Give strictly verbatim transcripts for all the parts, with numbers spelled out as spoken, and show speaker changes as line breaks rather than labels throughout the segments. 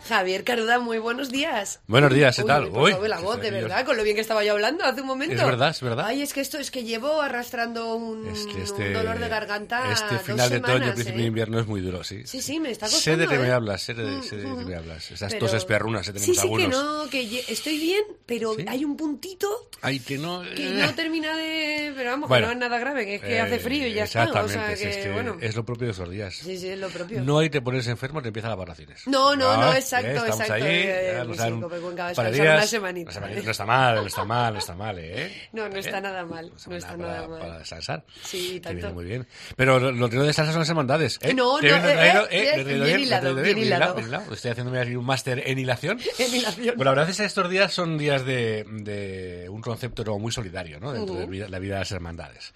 Javier Caruda, muy buenos días.
Buenos días, ¿qué
Uy,
tal?
Uy,
Uy,
la voz, de
Dios.
verdad, con lo bien que estaba yo hablando hace un momento.
Es verdad, es verdad.
Ay, es que esto es que llevo arrastrando un,
Este, este,
un dolor de garganta
Este final
dos
de
semanas,
otoño, principio
¿eh?
de invierno es muy duro, sí.
Sí, sí, me está
Sé
costando,
de qué
¿eh?
me hablas, sé de,
Mm,
sé de qué
mm.
me hablas. Esas
Pero-
toses perrunas que
Sí,
tenemos
sí,
algunos.
que no, que ye- estoy bien, pero
¿Sí?
hay un puntito
Ay, que no...
que no termina de... Pero vamos,
Bueno,
que no es nada grave, que es que
eh,
hace frío y ya está. O
Exactamente,
sea,
si
que,
es que
bueno...
es lo propio de esos días.
Sí, sí, es lo propio.
No hay te pones enfermo, te empiezan las vacaciones.
No, no, no,
Ah,
exacto,
¿eh? Estamos
exacto.
ahí,
eh,
ya
pues
nos
sí,
dan
Cope Cuenca,
un par de
descansar una
días.
semanita.
Una semanita. No está mal, no está mal, no está mal, ¿eh?
No, no está
¿Eh?
nada mal, no está
para,
nada mal.
Para descansar.
Sí,
Que
tanto.
viene muy bien. Pero lo, lo que no descansa son las hermandades. ¿eh?
No,
¿Te
no,
viene
eh,
traído?
eh,
¿Eh? ¿Lo he traído
bien
bien?
hilado,
¿Lo he traído
bien hilado.
bien hilado? Estoy haciéndome aquí un máster en hilación.
En hilación.
Bueno, la verdad es que estos días son días de, de un concepto como muy solidario, ¿no? Dentro
Uh-huh.
de vida- la vida de las hermandades.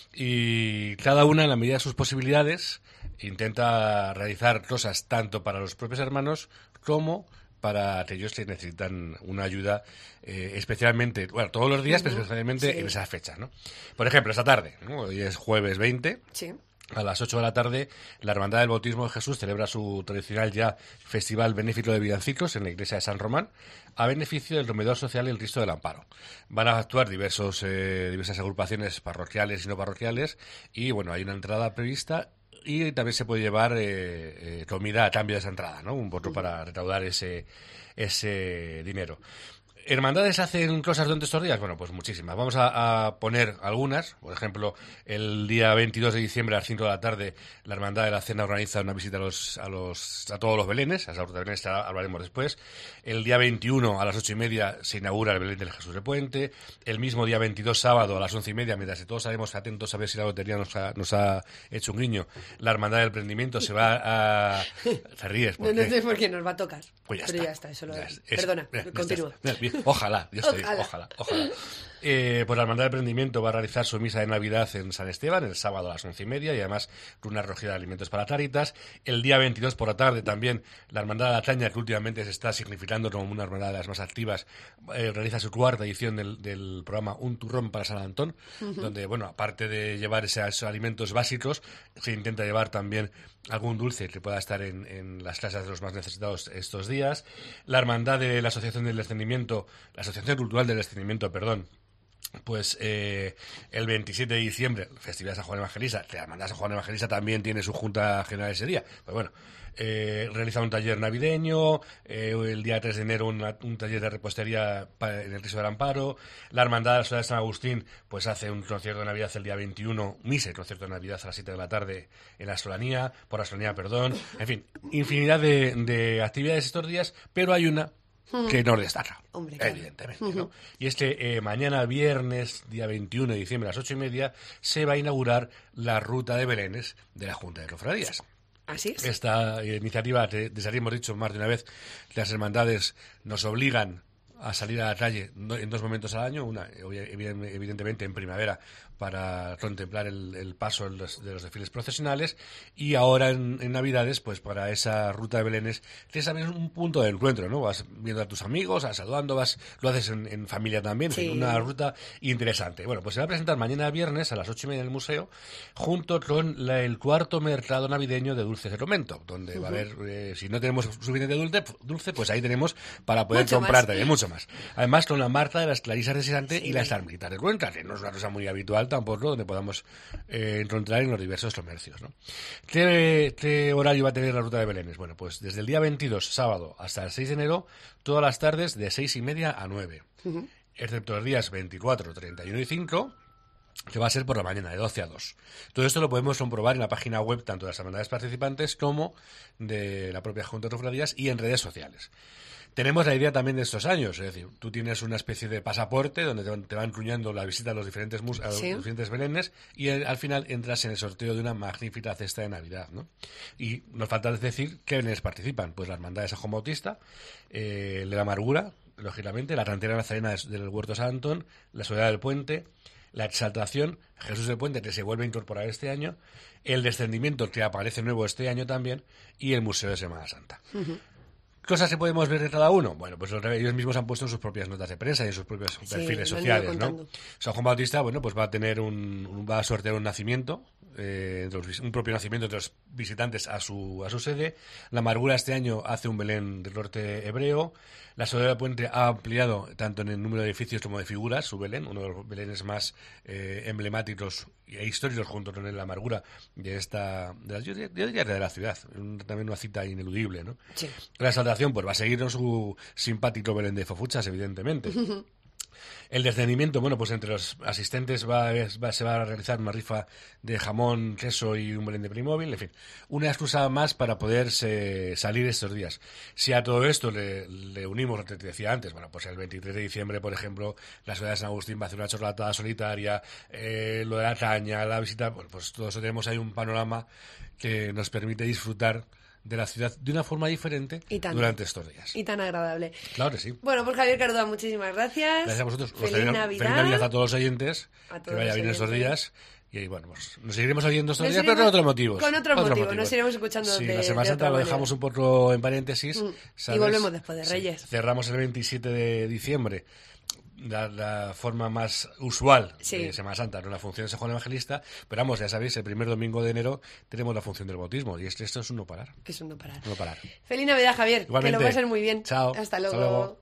Y cada una, en la medida de sus posibilidades, intenta realizar cosas tanto para los propios hermanos como para aquellos que necesitan una ayuda eh, especialmente, bueno, todos los días, pero especialmente
Sí.
en esas fechas, ¿no? Por ejemplo, esta tarde, ¿no? Hoy es jueves veinte.
Sí.
A las ocho de la tarde, la Hermandad del Bautismo de Jesús celebra su tradicional ya Festival Benéfico de Villancicos en la iglesia de San Román, a beneficio del Comedor Social El Cristo del Amparo. Van a actuar diversos, eh, diversas agrupaciones parroquiales y no parroquiales, y bueno, hay una entrada prevista y también se puede llevar eh, eh, comida a cambio de esa entrada, ¿no? Un poco para recaudar ese, ese dinero. ¿Hermandades hacen cosas durante estos días? Bueno, pues muchísimas. Vamos a, a poner algunas. Por ejemplo, el día veintidós de diciembre a las cinco de la tarde, la Hermandad de la Cena organiza una visita a los a los a todos los belenes. A esa ruta de Belén hablaremos después. El día veintiuno a las ocho y media se inaugura el Belén del Jesús de Puente. El mismo día veintidós, sábado, a las once y media, mientras todos estaremos atentos a ver si la lotería nos ha, nos ha hecho un guiño, la Hermandad del Prendimiento se va a... Te ríes, ¿por
No, no
qué?
sé por qué nos va a tocar.
Pues ya
Pero
está.
ya está, eso lo...
Ya es-
Perdona,
ya- ya
continúa.
está. Mira, bien, ojalá, yo estoy,
Ojalá.
ojalá, ojalá. Eh, pues la Hermandad de Prendimiento va a realizar su misa de Navidad en San Esteban el sábado a las once y media y además con una recogida de alimentos para Cáritas. El día veintidós por la tarde también la Hermandad de la Taña, que últimamente se está significando como una hermandad de las más activas, eh, realiza su cuarta edición del, del programa Un Turrón para San Antón, uh-huh. donde, bueno, aparte de llevar esos, esos alimentos básicos, se intenta llevar también algún dulce que pueda estar en, en las casas de los más necesitados estos días. La Hermandad de la Asociación del Descendimiento, la Asociación Cultural del Descendimiento, perdón, pues eh, el veintisiete de diciembre, Festividad de San Juan Evangelista, que la Hermandad de San Juan Evangelista también tiene su junta general ese día. Pues bueno, eh, realiza un taller navideño, eh, el día tres de enero una, un taller de repostería para, en el Cristo del Amparo. La Hermandad de la Ciudad de San Agustín pues hace un concierto de Navidad el día veintiuno, misa y concierto de Navidad a las siete de la tarde en la Solanía, por la Solanía, perdón. En fin, infinidad de, de actividades estos días, pero hay una que nos destaca,
Hombre, claro.
evidentemente, ¿no? Y es que eh, mañana viernes, día veintiuno de diciembre a las ocho y media, se va a inaugurar la ruta de Belenes de la Junta de Cofradías.
Así es.
Esta iniciativa, desde aquí hemos dicho más de una vez, las hermandades nos obligan a salir a la calle en dos momentos al año, una evidentemente en primavera para contemplar el, el paso de los, de los desfiles procesionales y ahora en, en Navidades pues para esa ruta de Belenes que es también un punto de encuentro, ¿no? Vas viendo a tus amigos, vas saludando, vas, lo haces en, en familia también,
sí.
Es una ruta interesante. Bueno, pues se va a presentar mañana viernes a las ocho y media en el museo junto con la, el cuarto mercado navideño de dulces de Romento, donde uh-huh. va a haber, eh, si no tenemos suficiente dulce, dulce, pues ahí tenemos para poder
mucho
comprar
más.
también mucho más. Además con la Marta de las Clarisas de Sisante
sí.
y las Ermitas de Cuenca, que no es una cosa muy habitual tampoco, donde podamos eh, encontrar en los diversos comercios, ¿no? ¿Qué, ¿Qué horario va a tener la ruta de Belenes? Bueno, pues desde el día veintidós, sábado, hasta el seis de enero, todas las tardes de seis y media a nueve, uh-huh. excepto los días veinticuatro, treinta y uno y cinco, que va a ser por la mañana, de doce a dos. Todo esto lo podemos comprobar en la página web tanto de las hermandades participantes como de la propia Junta de Cofradías y en redes sociales. Tenemos la idea también de estos años, es decir, tú tienes una especie de pasaporte donde te van, te van incluyendo la visita a los diferentes mus- a los
sí.
diferentes belenes y el, al final entras en el sorteo de una magnífica cesta de Navidad, ¿no? Y nos falta decir qué belenes participan, pues la Hermandad de San Juan Bautista, eh, el de la Amargura, lógicamente, la Cantera Nazarena del Huerto San Antón, la Soledad del Puente, la Exaltación, Jesús del Puente, que se vuelve a incorporar este año, el Descendimiento, que aparece nuevo este año también, y el Museo de Semana Santa. Uh-huh. cosas que podemos ver de cada uno? Bueno, pues ellos mismos han puesto en sus propias notas de prensa y en sus propios
Sí,
perfiles
lo han
sociales,
ido
¿no?
contando.
San Juan Bautista, bueno, pues va a tener un, un- va a sortear un nacimiento, eh, entre los vis- un propio nacimiento entre los visitantes a su a su sede. La Amargura este año hace un Belén del norte hebreo. La Soledad del Puente ha ampliado tanto en el número de edificios como de figuras su Belén, uno de los Belenes más eh, emblemáticos e históricos junto con el La Amargura de esta, de la, yo, diría- yo diría de la ciudad, un- también una cita ineludible, ¿no?
Sí.
La exaltación pues va a seguir con su simpático Belén de Fofuchas, evidentemente. El descendimiento, bueno, pues entre los asistentes va, es- va- se va a realizar una rifa de jamón, queso y un Belén de Playmobil, en fin, una excusa más para poderse salir estos días. Si a todo esto le, le unimos lo que te decía antes, bueno, pues el veintitrés de diciembre, por ejemplo, la ciudad de San Agustín va a hacer una chocolatada solitaria, eh, lo de la caña, la visita, bueno, pues todo eso tenemos ahí un panorama que nos permite disfrutar de la ciudad de una forma diferente
Y tanto.
durante estos días.
Y tan agradable.
Claro que sí.
Bueno, pues Javier Caruda, muchísimas gracias.
Gracias a vosotros. Os
Feliz
feliz
Navidad.
Feliz Navidad a todos los oyentes.
A
Que
todos
vaya
los
bien estos
oyentes.
días. Y bueno, pues nos seguiremos oyendo estos
Nos
días, pero
iremos-
con otros motivos.
con otro
Otros
motivo,
motivos.
nos iremos escuchando
Sí,
de-
la Semana
de
Santa
otra
lo
manera.
dejamos un poco en paréntesis.
Mm. Y
¿sabes?
volvemos después de
Sí.
Reyes.
Cerramos el veintisiete de diciembre. La, la forma más usual
Sí.
de Semana Santa, no la función de San Juan Evangelista, pero vamos, ya sabéis, el primer domingo de enero tenemos la función del bautismo y esto, esto es un no parar,
Que es un no parar.
no parar.
Feliz Navidad, Javier.
Igualmente.
Que lo pases muy bien.
Chao.
Hasta
Hasta
luego.
luego.